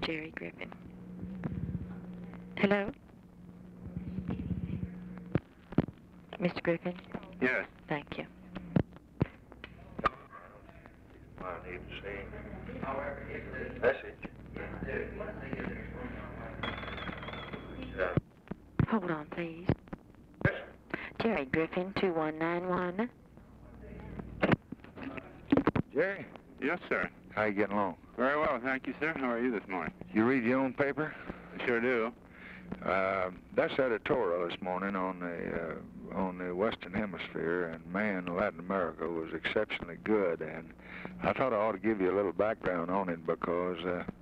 Jerry Griffin. Hello? Mr. Griffin? Yes. Thank you. I need to see message. Hold on, please. Jerry Griffin, 2191. Jerry, Yes, sir. how you getting along? Very well, thank you, sir. How are you this morning? You read your own paper? I sure do. That's editorial this morning on the Western Hemisphere, and man, Latin America was exceptionally good, and I thought I ought to give you a little background on it because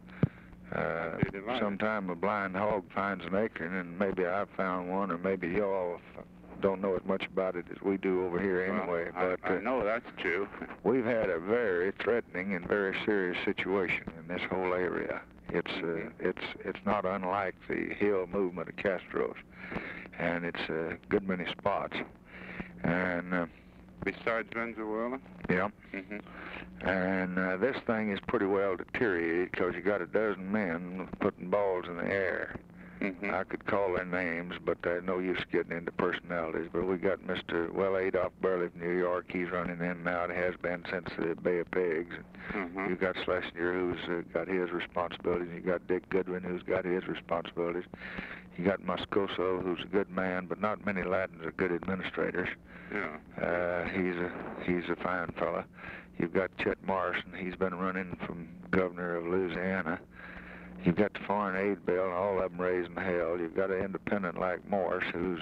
sometime a blind hog finds an acorn, and maybe I've found one, or maybe y'all don't know as much about it as we do over here anyway. Well, but I know that's true. we've had a very threatening and very serious situation in this whole area. It's not unlike the Hill movement of Castro's, and it's a good many spots. And Besides Venezuela? yeah, Mm-hmm. and this thing is pretty well deteriorated because you got a dozen men putting balls in the air. Mm-hmm. I could call their names, but there's no use getting into personalities. But we got Adolph Burley from New York. He's running in and out, has been since the Bay of Pigs. Mm-hmm. You got Schlesinger, who's got his responsibilities. You got Dick Goodwin, who's got his responsibilities. You got Moscoso, who's a good man, but not many Latins are good administrators. Yeah. He's a fine fella. You've got Chet Morrison. He's been running from governor of Louisiana. You've got the foreign aid bill, and all of them raising hell. You've got an independent like Morris, who's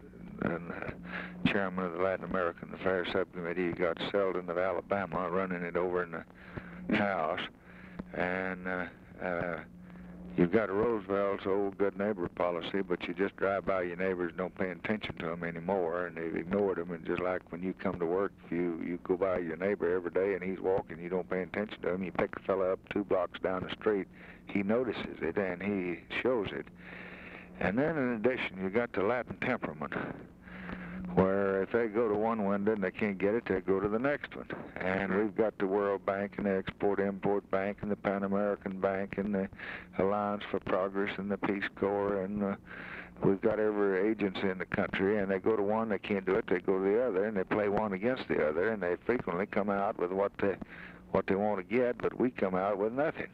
chairman of the Latin American Affairs Subcommittee. You got Selden of Alabama running it over in the House. And you've got Roosevelt's old good neighbor policy, but you just drive by your neighbors and don't pay attention to them anymore, and they've ignored them. And just like when you come to work, if you go by your neighbor every day and he's walking, you don't pay attention to him, you pick a fella up 2 blocks down the street, he notices it and he shows it. And then in addition, you got the Latin temperament, where if they go to one window and they can't get it, they go to the next one. And we've got the World Bank and the Export-Import Bank and the Pan American Bank and the Alliance for Progress and the Peace Corps, and we've got every agency in the country, and they go to one, they can't do it, they go to the other, and they play one against the other, and they frequently come out with what they want to get, but we come out with nothing.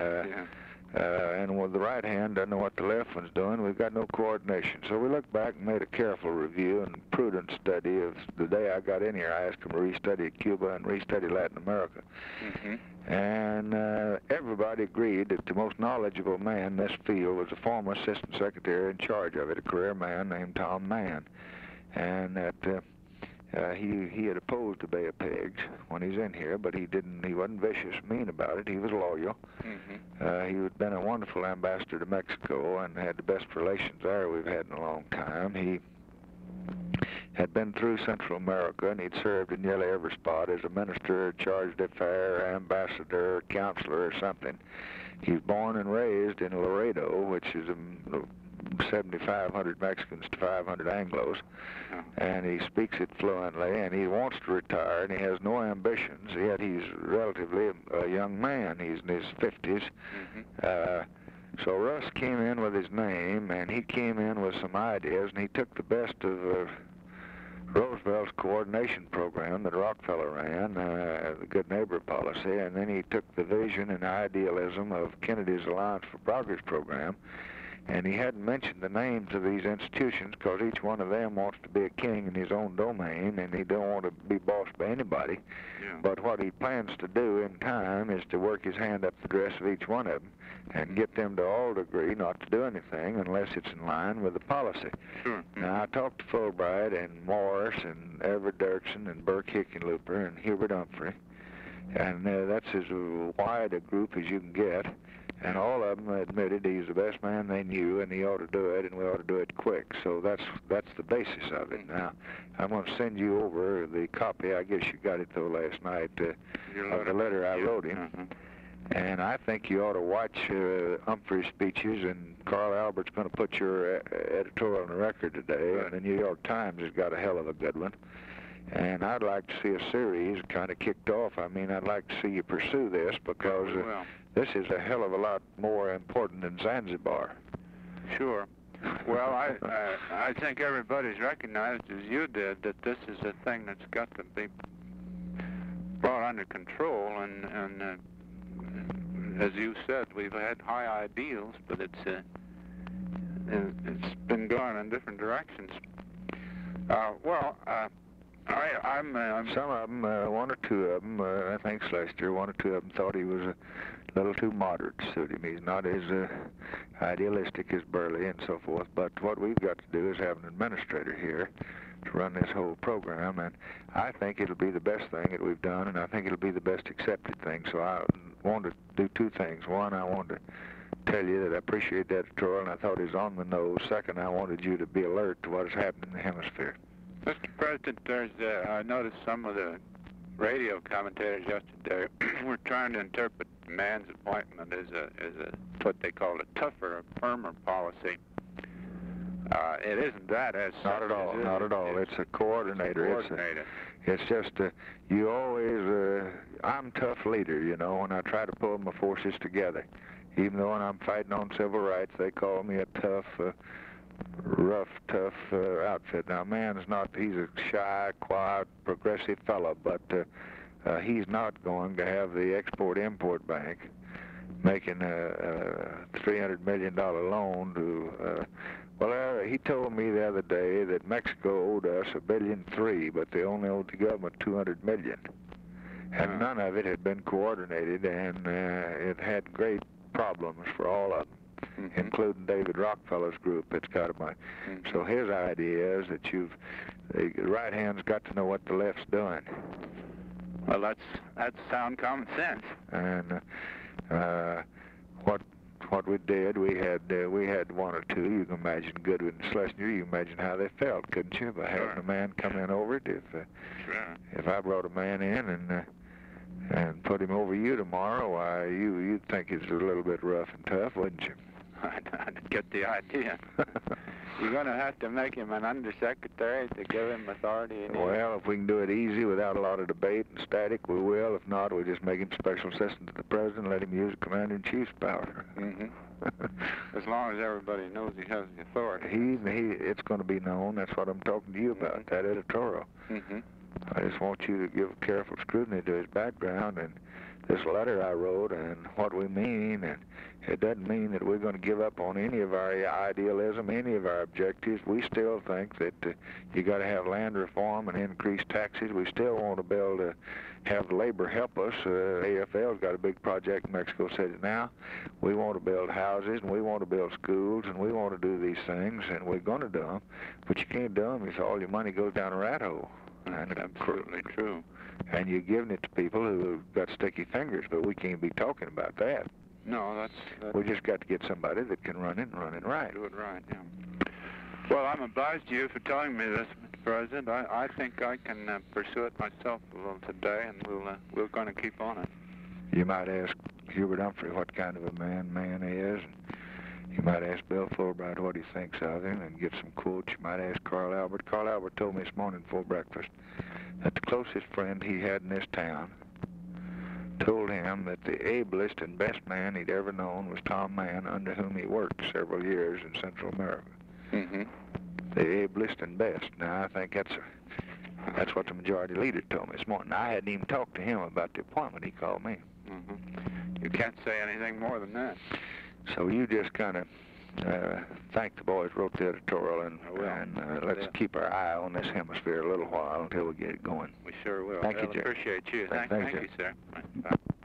And with the right hand doesn't know what the left one's doing. We've got no coordination. So we looked back and made a careful review and prudent study of the day I got in here. I asked them to restudy Cuba and restudy Latin America. Mm-hmm. And everybody agreed that the most knowledgeable man in this field was a former assistant secretary in charge of it, a career man named Tom Mann. And that he had opposed the Bay of Pigs when he's in here, but he wasn't vicious, mean about it. He was loyal. Mm-hmm. He had been a wonderful ambassador to Mexico and had the best relations there we've had in a long time. He had been through Central America, and he'd served in nearly every spot as a minister, charge d'affaires, ambassador, counselor, or something. He was born and raised in Laredo, which is 7,500 Mexicans to 500 Anglos, and he speaks it fluently, and he wants to retire, and he has no ambitions, yet he's relatively a young man. He's in his 50s. Mm-hmm. So Russ came in with his name, and he came in with some ideas, and he took the best of Roosevelt's coordination program that Rockefeller ran, the Good Neighbor policy, and then he took the vision and idealism of Kennedy's Alliance for Progress program, and he hadn't mentioned the names of these institutions because each one of them wants to be a king in his own domain, and he don't want to be bossed by anybody. Yeah. But what he plans to do in time is to work his hand up the dress of each one of them and get them to all agree not to do anything unless it's in line with the policy. Sure. Mm-hmm. Now, I talked to Fulbright and Morris and Everett Dirksen and Burke Hickenlooper and Hubert Humphrey, and that's as wide a group as you can get. And all of them admitted he's the best man they knew, and he ought to do it, and we ought to do it quick. So that's the basis of it. Now, I'm going to send you over the copy. I guess you got it, though, last night, of the letter I wrote him. Mm-hmm. And I think you ought to watch Humphrey's speeches, and Carl Albert's going to put your editorial on the record today, Right. and the New York Times has got a hell of a good one. And I'd like to see a series kind of kicked off. I mean, I'd like to see you pursue this because this is a hell of a lot more important than Zanzibar. Sure. Well, I think everybody's recognized, as you did, that this is a thing that's got to be brought under control. And as you said, we've had high ideals, but it's been going in different directions. Some of them, one or two of them, I think Schlesinger, one or two of them thought he was a little too moderate to suit him. He's not as idealistic as Burley and so forth. But what we've got to do is have an administrator here to run this whole program, and I think it'll be the best thing that we've done, and I think it'll be the best accepted thing. So I want to do two things. One, I want to tell you that I appreciate that editorial, and I thought it was on the nose. Second, I wanted you to be alert to what is happening in the hemisphere. Mr. President, I noticed some of the radio commentators yesterday were trying to interpret the man's appointment as what they call a tougher, a firmer policy. It isn't that as not at all. Not at all. It's a coordinator. It's just you always. I'm a tough leader, you know, and I try to pull my forces together. Even though when I'm fighting on civil rights, they call me a tough, rough, tough outfit. Now, man's not. He's a shy, quiet, progressive fellow, but he's not going to have the Export-Import Bank making a $300 million loan to. He told me the other day that Mexico owed us $1.3 billion, but they only owed the government $200 million, and none of it had been coordinated, and it had great problems for all of them, including David Rockefeller's group. It's got a money. So his idea is that the right hand's got to know what the left's doing. Well, that's sound common sense. And what we did, we had one or two. You can imagine Goodwin and Schlesinger. You can imagine how they felt, couldn't you, by having a man come in over it? If I brought a man in and put him over you tomorrow, why, you'd think it's a little bit rough and tough, wouldn't you? I'd get the idea. You're going to have to make him an undersecretary to give him authority. Well, if we can do it easy without a lot of debate and static, we will. If not, we'll just make him special assistant to the president and let him use the commander-in-chief's power. As long as everybody knows he has the authority. It's going to be known. That's what I'm talking to you about, that editorial. I just want you to give careful scrutiny to his background and this letter I wrote and what we mean, and it doesn't mean that we're going to give up on any of our idealism, any of our objectives. We still think that you got to have land reform and increase taxes. We still want to be able to have labor help us. AFL's got a big project in Mexico City now. We want to build houses, and we want to build schools, and we want to do these things, and we're going to do them. But you can't do them if all your money goes down a rat hole. That's absolutely true. And you're giving it to people who have got sticky fingers, but we can't be talking about that. No, that's... We just got to get somebody that can run it and run it right. Do it right, yeah. Well, I'm obliged to you for telling me this, Mr. President. I think I can pursue it myself a little today, and we're going to keep on it. You might ask Hubert Humphrey what kind of a man is, and you might ask Bill Fulbright what he thinks of him and get some quotes. You might ask Carl Albert. Carl Albert told me this morning before breakfast that the closest friend he had in this town told him that the ablest and best man he'd ever known was Tom Mann, under whom he worked several years in Central America. The ablest and best. Now, I think that's what the majority leader told me this morning. I hadn't even talked to him about the appointment. He called me. You can't say anything more than that. So you just kind of thank the boys who wrote the editorial, and let's keep our eye on this hemisphere a little while until we get it going. We sure will. Thank you, Jerry. Appreciate you. Thank you, sir. Bye.